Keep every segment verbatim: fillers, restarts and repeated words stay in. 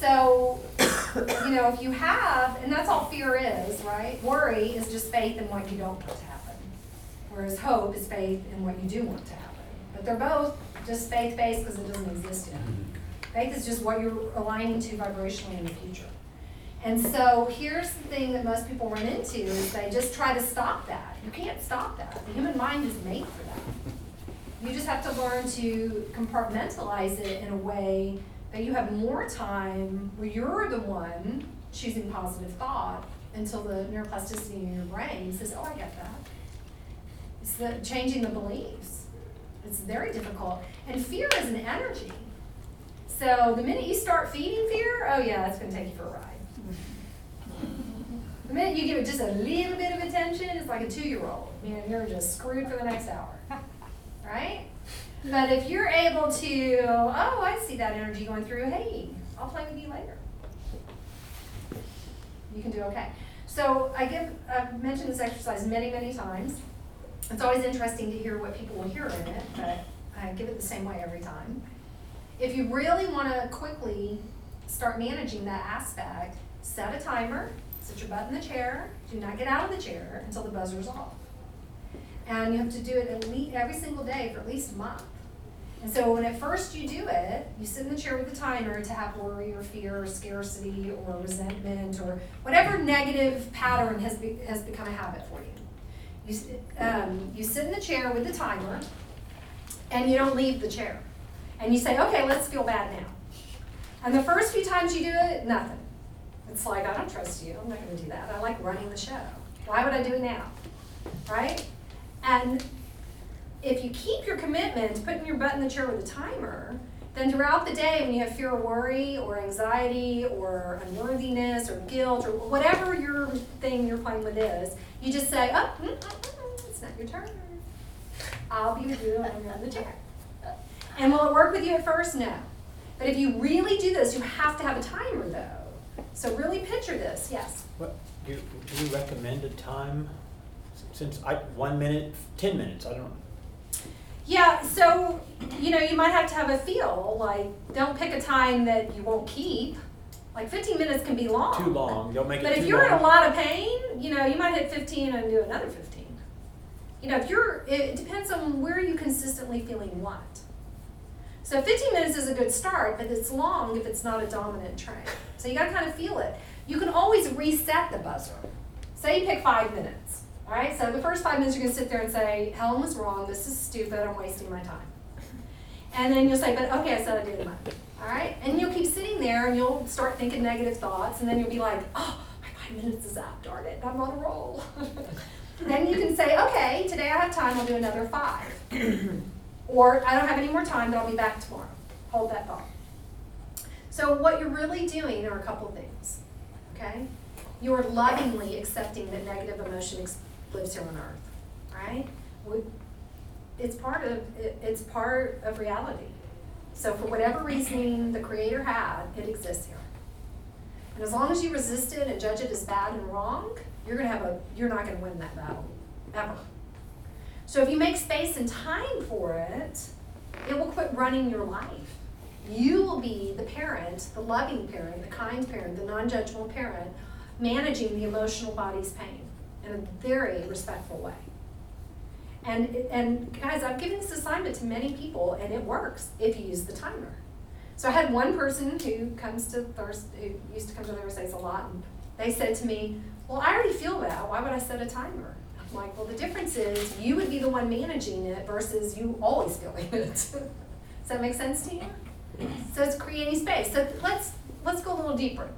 so, you know, if you have, and that's all fear is, right? Worry is just faith in what you don't want to happen. Whereas hope is faith in what you do want to happen. But they're both just faith-based because it doesn't exist yet. Faith is just what you're aligning to vibrationally in the future. And so here's the thing that most people run into is they just try to stop that. You can't stop that. The human mind is made for that. You just have to learn to compartmentalize it in a way that you have more time where you're the one choosing positive thought until the neuroplasticity in your brain says, oh, I get that. It's the changing the beliefs. It's very difficult. And fear is an energy. So the minute you start feeding fear, oh yeah, it's going to take you for a ride. The minute you give it just a little bit of attention, it's like a two-year-old. You know, you're just screwed for the next hour. Right? But if you're able to, oh, I see that energy going through, hey, I'll play with you later. You can do okay. So I give, I've mentioned this exercise many, many times. It's always interesting to hear what people will hear in it, but I give it the same way every time. If you really want to quickly start managing that aspect, set a timer, sit your butt in the chair, do not get out of the chair until the buzzer's off. And you have to do it at least every single day for at least a month. And so when at first you do it, you sit in the chair with the timer to have worry or fear or scarcity or resentment or whatever negative pattern has be, has become a habit for you. You, um, you sit in the chair with the timer and you don't leave the chair. And you say, okay, let's feel bad now. And the first few times you do it, nothing. It's like, I don't trust you. I'm not going to do that. I like running the show. Why would I do it now? Right? And if you keep your commitment to putting your butt in the chair with a timer, then throughout the day when you have fear or worry or anxiety or unworthiness or guilt or whatever your thing you're playing with is, you just say, oh, mm, mm, mm, it's not your turn. I'll be with you when you're in the chair. And will it work with you at first? No. But if you really do this, you have to have a timer though. So really picture this, yes? What, do, you, do you recommend a time? Since I, one minute, ten minutes, I don't know. Yeah, so, you know, you might have to have a feel, like, don't pick a time that you won't keep. Like fifteen minutes can be long. Too long, don't make it too long. But if you're in a lot of pain, you know, you might hit fifteen and do another fifteen. You know, if you're, it depends on where you consistently feeling what. So fifteen minutes is a good start, but it's long if it's not a dominant trend. So you gotta kind of feel it. You can always reset the buzzer. Say you pick five minutes. All right, so the first five minutes you're going to sit there and say, Helen was wrong, this is stupid, I'm wasting my time. And then you'll say, but okay, I said I did it. All right, and you'll keep sitting there and you'll start thinking negative thoughts, and then you'll be like, oh, my five minutes is up, darn it, I'm on a roll. Then you can say, okay, today I have time, I'll do another five. Or I don't have any more time, but I'll be back tomorrow. Hold that thought. So what you're really doing are a couple things, okay? You're lovingly accepting that negative emotion ex- lives here on earth, right? We, it's part of it, it's part of reality. So for whatever reasoning the Creator had, it exists here. And as long as you resist it and judge it as bad and wrong, you're gonna have a you're not gonna win that battle, ever. So if you make space and time for it, it will quit running your life. You will be the parent, the loving parent, the kind parent, the non-judgmental parent, managing the emotional body's pain in a very respectful way. And, and guys, I've given this assignment to many people, and it works if you use the timer. So I had one person who comes to Thursday, who used to come to Thursdays a lot, and they said to me, well, I already feel that. Why would I set a timer? I'm like, well, the difference is you would be the one managing it versus you always feeling it. Does that make sense to you? So it's creating space. So let's let's go a little deeper.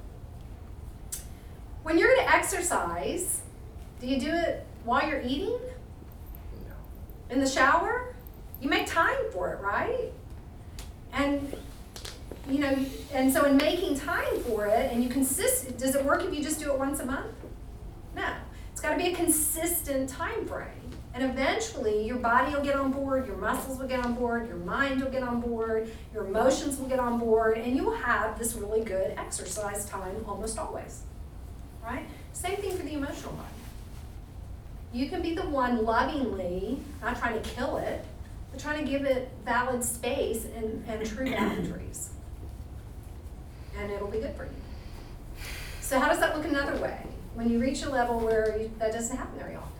When you're going to exercise, do you do it while you're eating? No. In the shower? You make time for it, right? And, you know, and so in making time for it, and you consist, does it work if you just do it once a month? No. It's got to be a consistent time frame. And eventually, your body will get on board, your muscles will get on board, your mind will get on board, your emotions will get on board, and you will have this really good exercise time almost always. Right? Same thing for the emotional body. You can be the one lovingly, not trying to kill it, but trying to give it valid space and, and true boundaries. and it'll be good for you. So how does that look another way? When you reach a level where you, that doesn't happen very often.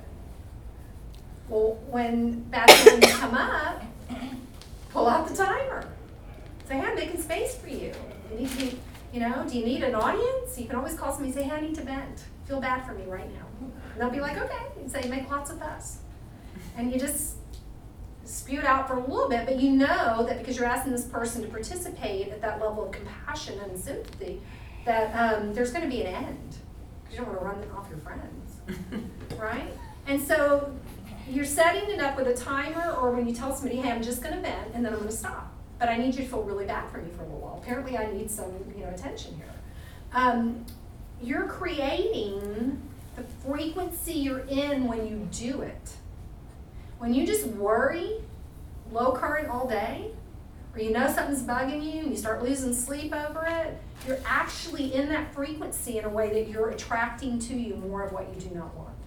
Well, when bad feelings come up, pull out the timer. Say, hey, I'm making space for you. You need to be, you know, do you need an audience? You can always call somebody and say, hey, I need to vent. Feel bad for me right now. And they'll be like, okay. And say, make lots of fuss. And you just spew it out for a little bit, but you know that because you're asking this person to participate at that level of compassion and sympathy, that um, there's going to be an end. Because you don't want to run off your friends, right? And so you're setting it up with a timer, or when you tell somebody, hey, I'm just going to vent, and then I'm going to stop. But I need you to feel really bad for me for a little while. Apparently I need some, you know, attention here. Um, you're creating the frequency you're in when you do it. When you just worry, low current all day, or you know something's bugging you and you start losing sleep over it, you're actually in that frequency in a way that you're attracting to you more of what you do not want.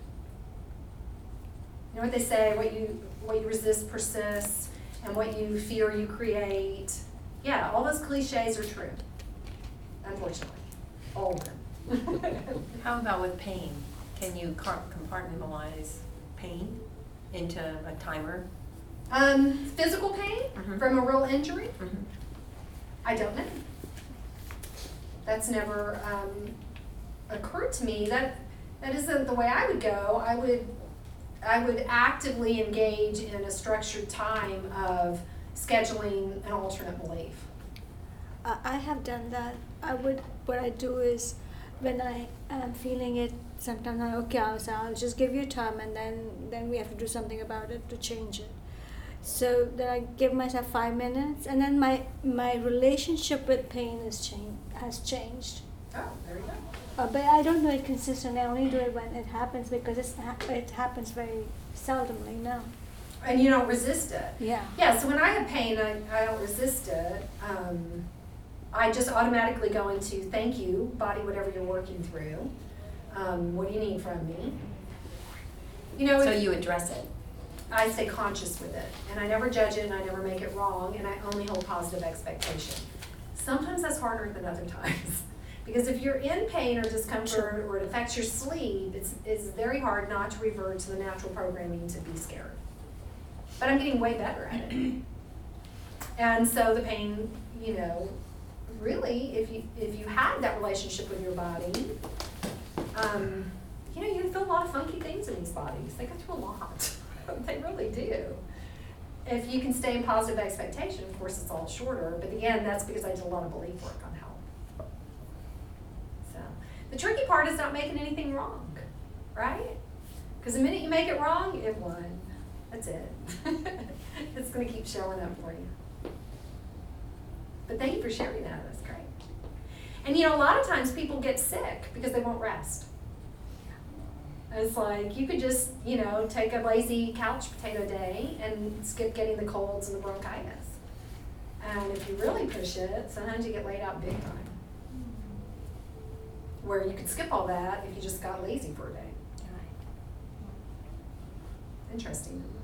You know what they say, what you what you resist persists, and what you fear you create. Yeah, all those cliches are true, unfortunately. All of them. How about with pain? Can you compartmentalize pain into a timer? Um, physical pain Mhm. from a real injury? Mm-hmm. I don't know. That's never um, occurred to me. That that isn't the way I would go. I would I would actively engage in a structured time of scheduling an alternate belief. Uh, I have done that. I would, what I do is when I am feeling it, sometimes I, okay, I'll, so I'll just give you time, and then, then we have to do something about it to change it. So then I give myself five minutes, and then my, my relationship with pain is change, has changed. Oh, there you go. Uh, but I don't do it consistently. I only do it when it happens, because it's, it happens very seldomly now. And you don't resist it. Yeah. Yeah, so when I have pain, I, I don't resist it. Um, I just automatically go into, thank you, body, whatever you're working through. Um, what do you need from me? You know, So if- you address it. I stay conscious with it, and I never judge it, and I never make it wrong, and I only hold positive expectation. Sometimes that's harder than other times. Because if you're in pain or discomfort, or it affects your sleep, it's, it's very hard not to revert to the natural programming to be scared. But I'm getting way better at it. And so the pain, you know, really, if you if you had that relationship with your body, um, you know, you feel a lot of funky things in these bodies. They go through a lot. They really do. If you can stay in positive expectation, of course, it's all shorter. But again, that's because I did a lot of belief work on health. So the tricky part is not making anything wrong, right? Because the minute you make it wrong, it won. That's it. It's going to keep showing up for you. But thank you for sharing that. That's great. And you know, a lot of times people get sick because they won't rest. It's like you could just, you know, take a lazy couch potato day and skip getting the colds and the bronchitis. And if you really push it, sometimes you get laid out big time. Where you could skip all that if you just got lazy for a day. Interesting.